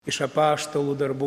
Iš apaštalų darbų.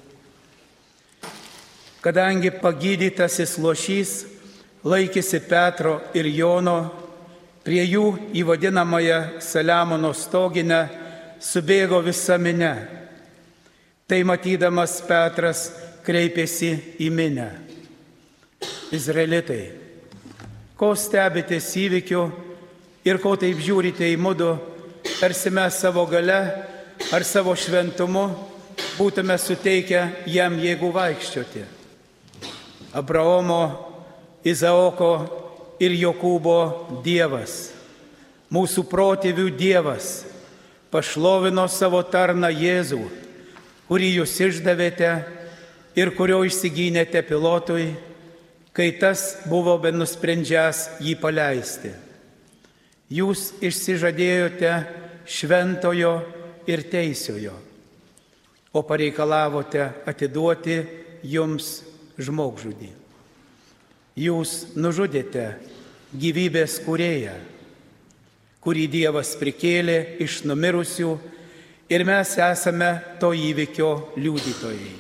Kadangi pagydytasis lošys laikėsi Petro ir Jono, prie jų į vadinamąją Saliamono stoginę subėgo visa minia. Tai matydamas Petras kreipėsi į minią. Izraelitai, ko stebitės įvykiu ir ko taip žiūrite į mudu, tarsi mes savo gale ar savo šventumu būtume suteikę jam jėgų vaikščioti. Abraomo, Izaoko ir Jokūbo Dievas, mūsų protėvių Dievas, pašlovino savo tarną Jėzų, kurį jūs išdavėte ir kurio išsigynėte Pilotui, kai tas buvo benusprendžiąs jį paleisti. Jūs išsižadėjote šventojo ir teisiojo, o pareikalavote atiduoti jums žmogžudį. Jūs nužudėte gyvybės kūrėją, kurį Dievas prikėlė iš numirusių, ir mes esame to įvykio liudytojai.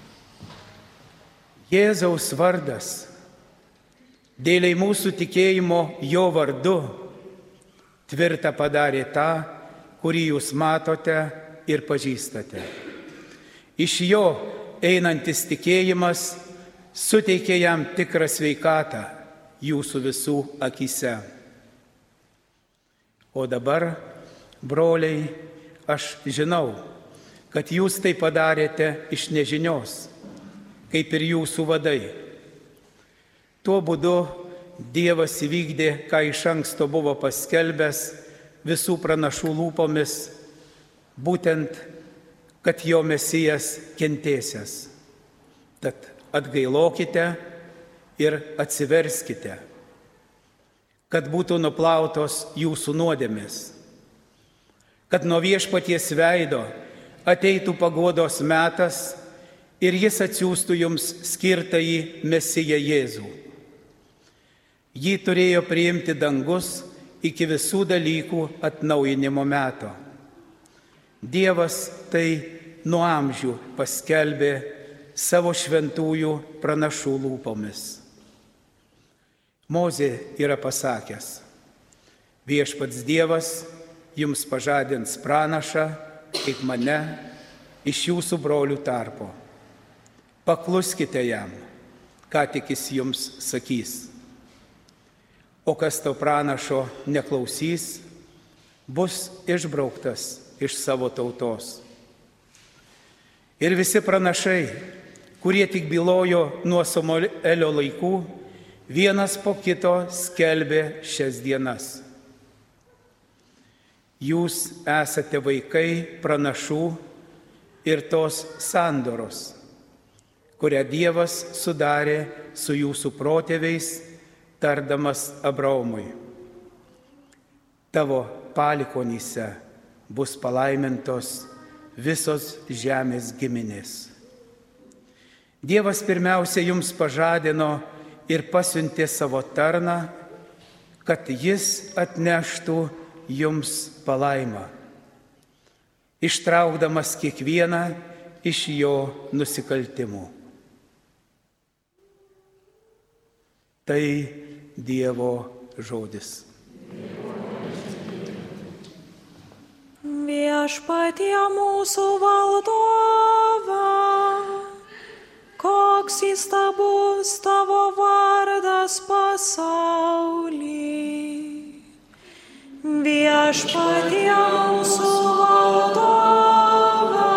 Jėzaus vardas, dėliai mūsų tikėjimo jo vardu, tvirtą padarė tą, kurį jūs matote ir pažįstate. Iš jo einantis tikėjimas suteikė jam tikrą sveikatą jūsų visų akyse. O dabar, broliai, aš žinau, kad jūs tai padarėte iš nežinios, kaip ir jūsų vadai. Tuo būdu Dievas įvykdė, ką iš anksto buvo paskelbęs visų pranašų lūpomis, būtent, kad jo Mesijas kentėsias. Tad atgailokite ir atsiverskite, kad būtų nuplautos jūsų nuodėmės, kad nuo Viešpaties veido ateitų paguodos metas ir jis atsiųstų jums skirtąjį Mesiją Jėzų. Jį turėjo priimti dangus iki visų dalykų atnaujinimo meto. Dievas tai nuo amžių paskelbė savo šventųjų pranašų lūpomis. Mozė yra pasakęs: Viešpats Dievas jums pažadins pranašą, kaip mane, iš jūsų brolių tarpo. Pakluskite jam, ką tik jis jums sakys. O kas to pranašo neklausys, bus išbrauktas iš savo tautos. Ir visi pranašai, kurie tik bylojo nuo Samuelio laikų, vienas po kito skelbė šias dienas. Jūs esate vaikai pranašų ir tos sandoros, kurią Dievas sudarė su jūsų protėviais, tardamas Abraomui: tavo palikonyse bus palaimintos visos žemės giminės. Dievas pirmiausia jums pažadino ir pasiuntė savo tarną, kad jis atneštų jums palaimą, ištraukdamas kiekvieną iš jo nusikaltimų. Tai Dievo žodis. Viešpatie mūsų valdove, koks įstabus tavo vardas pasauly. Viešpatie mūsų valdove,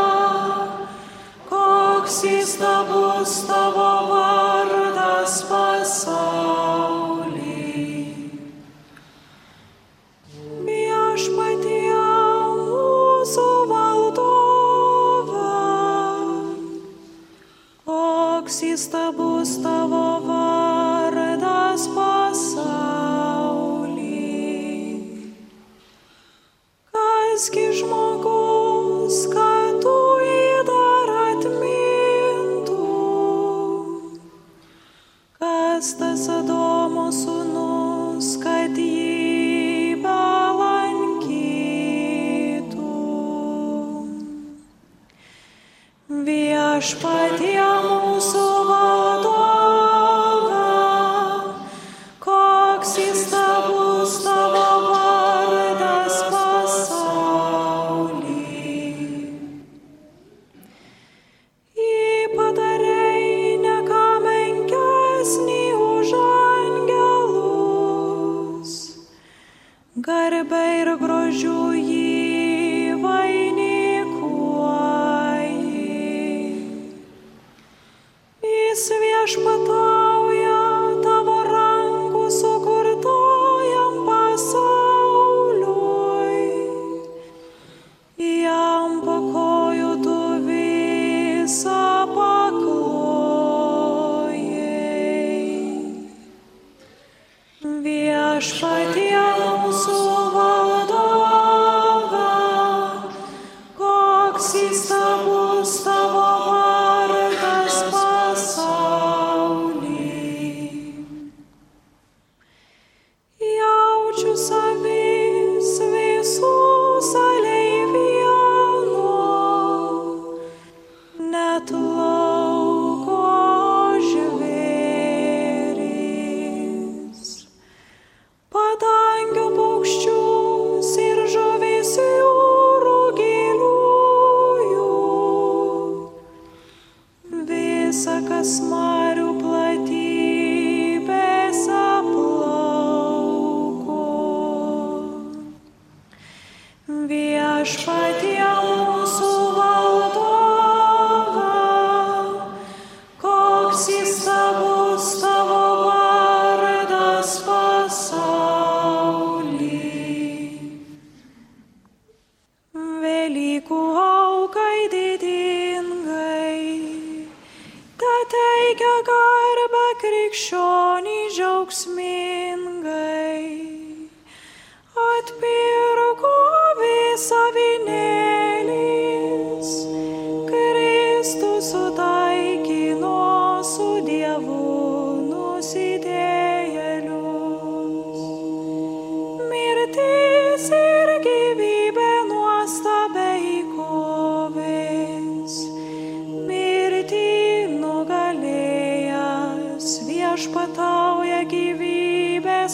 koks įstabus tavo vardas pasauly. Įstabus tavo vardas pasauly. Kasgi žmogus, kad tu jį dar atmintų, kas tas Adomo sūnus, kad jį belankytų. Viešpatie mūsų vadove, koks įstabus tavo vardas pasauly. Padarei ne ką menkesnį už angelus, garbę ir grožiu jį vainikuoji. Jis viešpatauja tavo rankų sukurtojam pasauliui, jam po kojų tu visą paklojai. Viešpatie mūsų vadove, koks įstabus tavo vardas pasauly. Jaučiu savis visus alei vienu, net lauko žvėris, padangių paukščius ir žuvis jūrų giliųjų, visa, kas marių platybėse plauko. Viešpatie mūsų vadove, koks įstabus tavo vardas pasauly. Velykų aukai didingai, teikia garbę krikščionį džiaugsmingai, atpirko visą avinėlis, Kristus sutaikino su Dievu nusidėjėlius. Mirtis ir gyvybė nuostabiai kovės, mirtį nugalėjęs viešpatauja gyvybės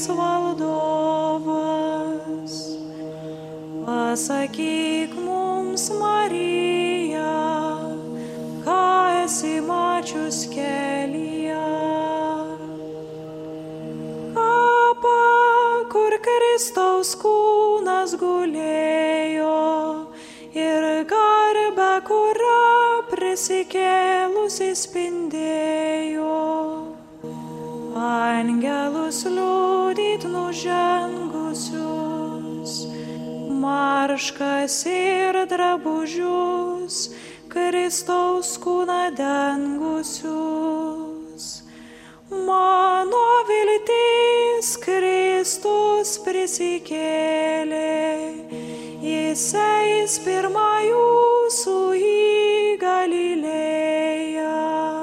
valdovas. Pasakyk mums, Marija, ką esi mačius kelyje. Kapą, kur Kristaus kūnas gulėjo, ir garbę, kurią prisikėlusi spindėjo. Angelus liudyt nužengusius, marškas ir drabužius, Kristaus kūną dengusius. Mano viltis Kristus prisikėlė, jis eis pirma jūsų į Galilėją.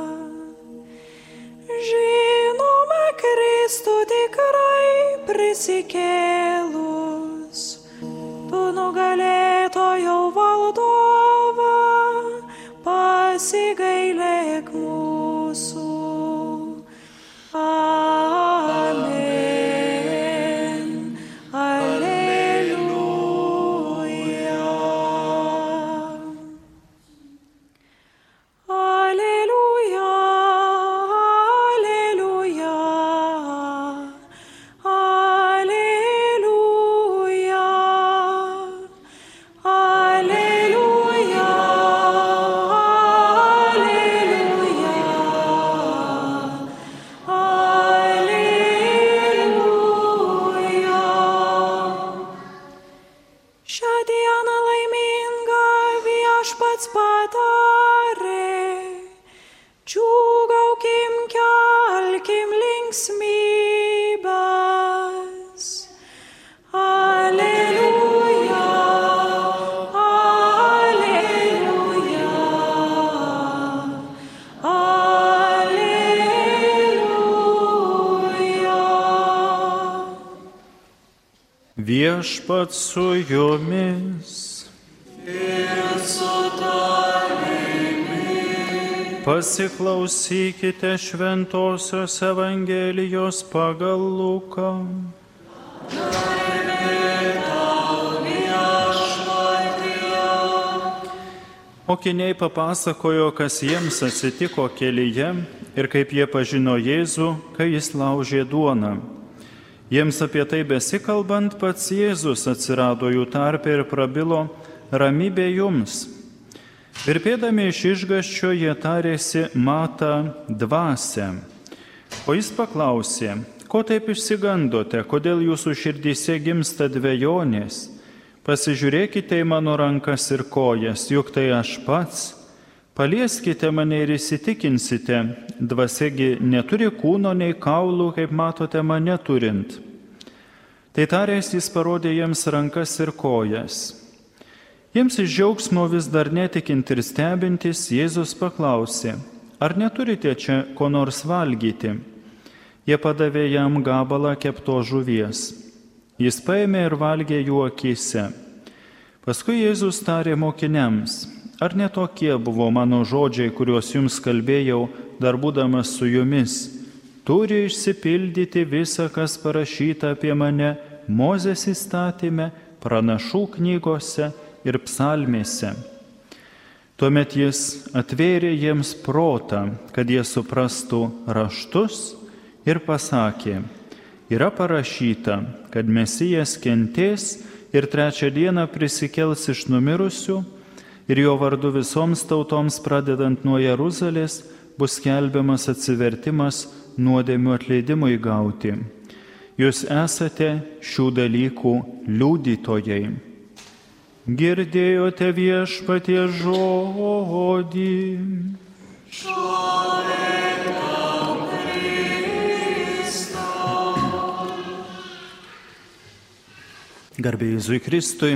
Žinome Kristų tikrai prisikėlus, tu nugalėtojo valdove, pasigailėk mūsų. Amen. Alleluja. Alleluja. Alleluja. Alleluja. Alleluja. Šią dieną laimingą viešpats padarė, džiūgaukim, kelkim linksmybes. Alleluja, alleluja, alleluja. Viešpats su jumis. Ir su tavimi. Pasiklausykite Šventosios Evangelijos pagal Luką. Mokiniai papasakojo, kas jiems atsitiko kelyje ir kaip jie pažino Jėzų, kai jis laužė duoną. Jiems apie tai besikalbant, pats Jėzus atsirado jų tarpe ir prabilo: ramybė jums. Virpėdami iš išgąsčio jie tarėsi matą dvasią. O jis paklausė: ko taip išsigandote, kodėl jūsų širdyse gimsta dvejonės? Pasižiūrėkite į mano rankas ir kojas, juk tai aš pats. Palieskite mane ir įsitikinsite, dvasiagi neturi kūno nei kaulų, kaip matote mane turint. Tai taręs jis parodė jiems rankas ir kojas. Jiems iš džiaugsmo vis dar netikint ir stebintis, Jėzus paklausė: ar neturite čia ko nors valgyti? Jie padavė jam gabalą keptos žuvies. Jis paėmė ir valgė jų akyse. Paskui Jėzus tarė mokiniams: ar ne tokie buvo mano žodžiai, kuriuos jums kalbėjau, dar būdamas su jumis? Turi išsipildyti visa, kas parašyta apie mane Mozės įstatyme, pranašų knygose ir psalmėse. Tuomet jis atvėrė jiems protą, kad jie suprastų raštus, ir pasakė: yra parašyta, kad Mesijas kentės ir trečią dieną prisikels iš numirusių, ir jo vardu visoms tautoms, pradedant nuo Jeruzalės, bus skelbiamas atsivertimas nuodėmių atleidimui gauti. Jūs esate šių dalykų liudytojai. Girdėjote Viešpaties žodį. Garbė Jėzui Kristui.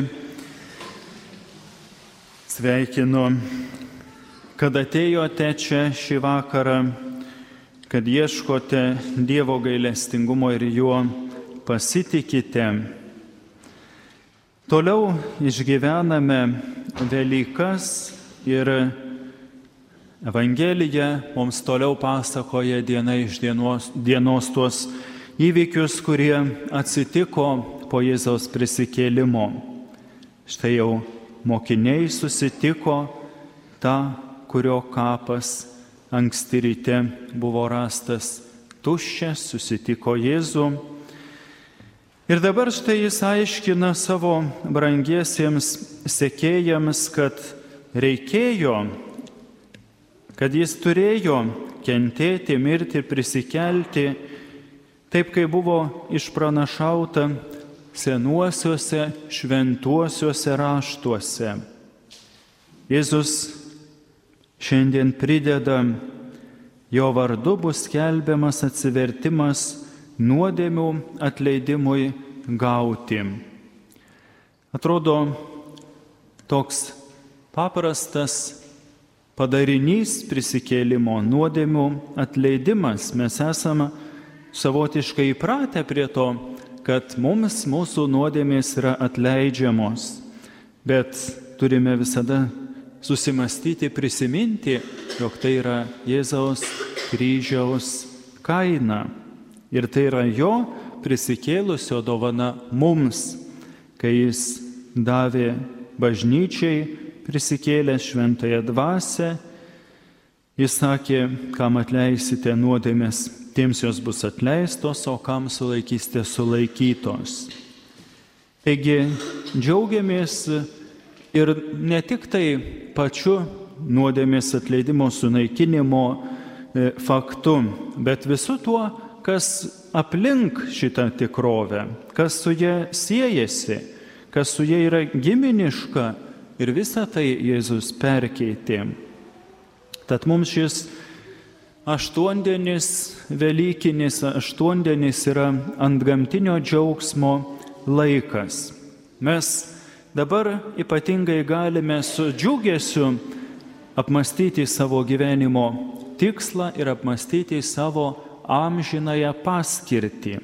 Sveikinu, kad atėjote čia šį vakarą, kad ieškote Dievo gailestingumo ir juo pasitikite. Toliau išgyvename Velykas ir Evangelija mums toliau pasakoja diena iš dienos tuos įvykius, kurie atsitiko po Jėzaus prisikėlimo. Štai jau mokiniai susitiko tą, kurio kapas anksti ryte buvo rastas tuščias, susitiko Jėzų. Ir dabar štai jis aiškina savo brangiesiems sekėjams, kad reikėjo, kad jis turėjo kentėti, mirti ir prisikelti, taip kaip buvo išpranašauta senuosiuose šventuosiuose raštuose. Jėzus šiandien prideda: jo vardu bus skelbiamas atsivertimas nuodėmių atleidimui gauti. Atrodo, toks paprastas padarinys prisikėlimo, nuodėmių atleidimas. Mes esame savotiškai įpratę prie to, kad mūsų nuodėmės yra atleidžiamos, bet turime visada susimastyti, prisiminti, jog tai yra Jėzaus kryžiaus kaina. Ir tai yra jo prisikėlusio dovana mums, kai jis davė bažnyčiai prisikėlęs šventąją dvasią. Jis sakė: kam atleisite nuodėmės, tiems jos bus atleistos, o kam sulaikysite, sulaikytos. Taigi džiaugiamės ir ne tik tai pačiu nuodėmės atleidimo sunaikinimo faktu, bet visu tuo, kas aplink šitą tikrovę, kas su ja siejasi, kas su ja yra giminiška, ir visą tai Jėzus perkeitė. Tad mums šis aštuondienis, Velykinis aštuondienis yra antgamtinio džiaugsmo laikas. Mes dabar ypatingai galime su džiugesiu apmąstyti savo gyvenimo tikslą ir apmąstyti savo amžinąją paskirtį.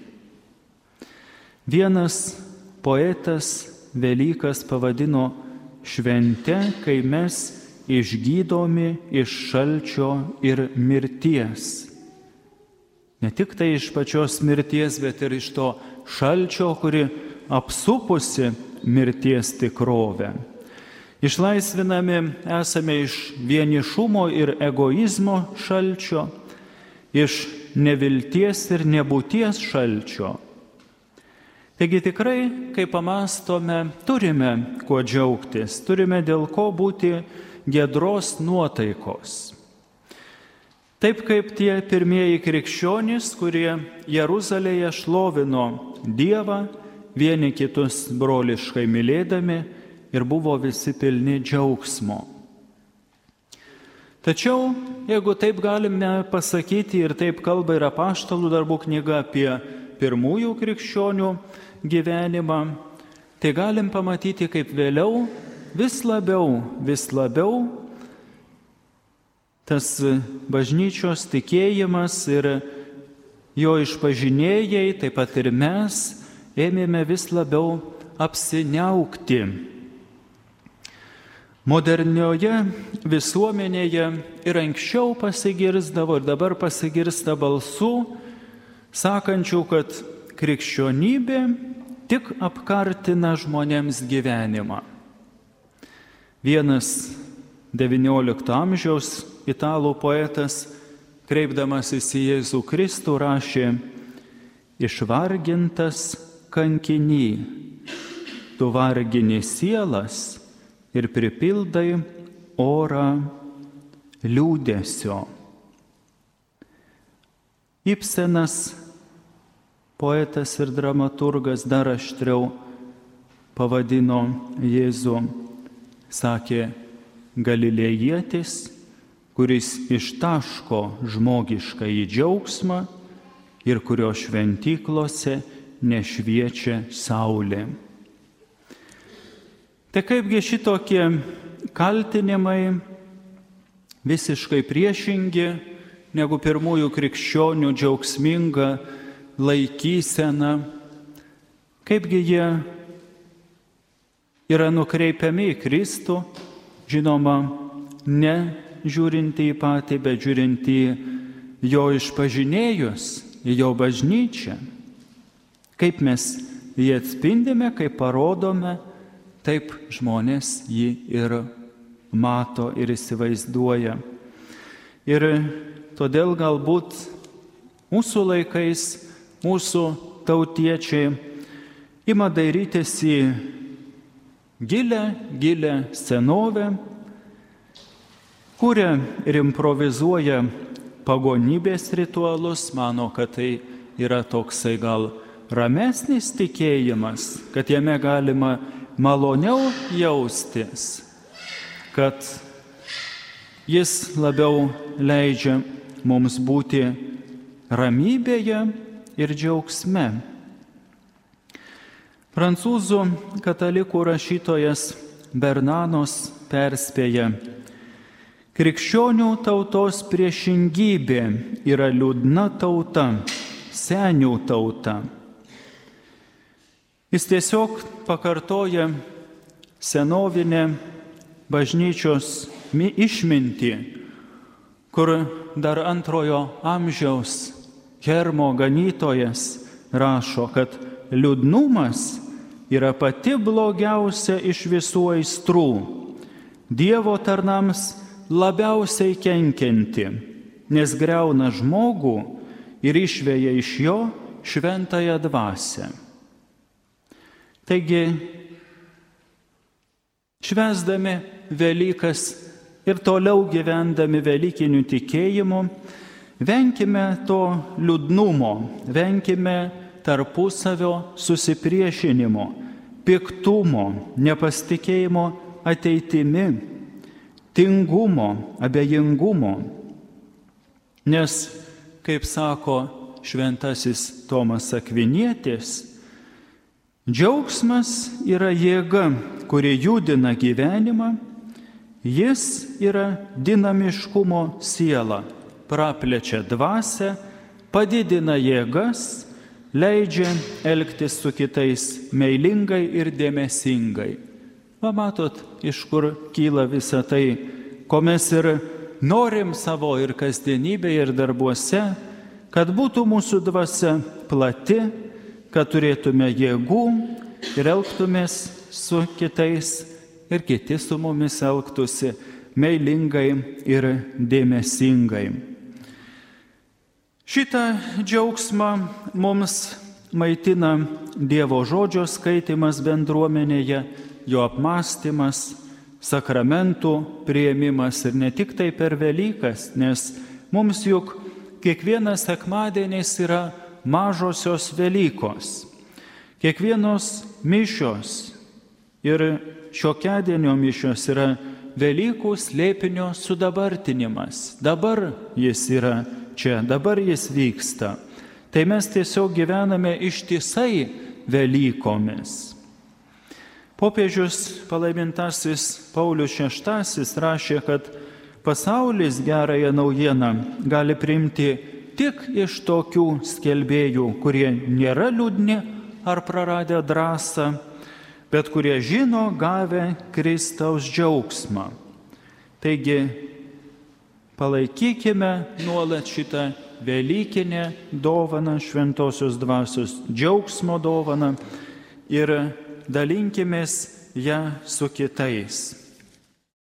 Vienas poetas Velykas pavadino švente, kai mes išgydomi iš šalčio ir mirties. Ne tik tai iš pačios mirties, bet ir iš to šalčio, kuri apsupusi mirties tikrovę. Išlaisvinami esame iš vienišumo ir egoizmo šalčio, iš nevilties ir nebūties šalčio. Taigi tikrai, kai pamastome, turime kuo džiaugtis, turime dėl ko būti giedros nuotaikos. Taip kaip tie pirmieji krikščionys, kurie Jeruzalėje šlovino Dievą, vieni kitus broliškai mylėdami ir buvo visi pilni džiaugsmo. Tačiau, jeigu taip galime pasakyti ir taip kalba ir apaštalų darbų knyga apie pirmųjų krikščionių gyvenimą, tai galim pamatyti, kaip vėliau vis labiau tas bažnyčios tikėjimas ir jo išpažinėjai, taip pat ir mes, ėmėme vis labiau apsiniaukti. Modernioje visuomenėje ir anksčiau pasigirsdavo ir dabar pasigirsta balsų, sakančių, kad krikščionybė tik apkartina žmonėms gyvenimą. Vienas XIX amžiaus italų poetas, kreipdamasis į Jėzų Kristų, rašė: išvargintas kankiny, tu vargini sielas ir pripildai orą liūdesio. Ibsenas, poetas ir dramaturgas, dar aštriau pavadino Jėzų, sakė: Galilėjietis, kuris ištaško žmogišką į džiaugsmą ir kurio šventyklose nešviečia saulė. Tai kaipgi šitokie kaltinimai visiškai priešingi negu pirmųjų krikščionių džiaugsminga laikysena, kaipgi jie yra nukreipiami į Kristų, žinoma, ne žiūrinti į patį, bet žiūrinti į jo išpažinėjus, į jo bažnyčią. Kaip mes jį atspindime, kaip parodome, taip žmonės jį ir mato ir įsivaizduoja. Ir todėl galbūt mūsų laikais, mūsų tautiečiai ima dairytis į gilę senovę, kuria ir improvizuoja pagonybės ritualus, mano, kad tai yra toksai gal ramesnis tikėjimas, kad jame galima maloniau jaustis, kad jis labiau leidžia mums būti ramybėje ir džiaugsme. Prancūzų katalikų rašytojas Bernanos perspėja: krikščionių tautos priešingybė yra liūdna tauta, senių tauta. Jis tiesiog pakartoja senovinę bažnyčios išmintį, kur dar antrojo amžiaus Hermo ganytojas rašo, kad liūdnumas yra pati blogiausia iš visų aistrų, Dievo tarnams labiausiai kenkianti, nes griauna žmogų ir išveja iš jo šventąją dvasią. Taigi, švęsdami Velykas ir toliau gyvendami velykiniu tikėjimu, venkime to liūdnumo, venkime tarpusavio susipriešinimo, piktumo, nepasitikėjimo ateitimi, tingumo, abejingumo. Nes, kaip sako šventasis Tomas Akvinietis, džiaugsmas yra jėga, kuri judina gyvenimą, jis yra dinamiškumo siela, praplečia dvasią, padidina jėgas, leidžia elgtis su kitais meilingai ir dėmesingai. Matot, iš kur kyla visa tai, ko mes ir norim savo ir kasdienybėje, ir darbuose, kad būtų mūsų dvasia plati, kad turėtume jėgų ir elgtumės su kitais ir kiti su mumis elgtųsi meilingai ir dėmesingai. Šitą džiaugsmą mums maitina Dievo žodžio skaitimas bendruomenėje, jo apmąstymas, sakramentų priėmimas ir ne tik tai per Velykas, nes mums juk kiekvienas sekmadienis yra mažosios Velykos. Kiekvienos mišios ir šiokiadienio mišios yra Velykų slėpinio sudabartinimas. Dabar jis yra čia, dabar jis vyksta. Tai mes tiesiog gyvename ištisai Velykomis. Popiežius palaimintasis Paulius VI rašė, kad pasaulis gerąją naujieną gali priimti tik iš tokių skelbėjų, kurie nėra liūdni ar praradę drąsą, bet kurie žino gavę Kristaus džiaugsmą. Taigi, palaikykime nuolat šitą velykinę dovaną, šventosios dvasios džiaugsmo dovaną ir dalinkimės ją su kitais.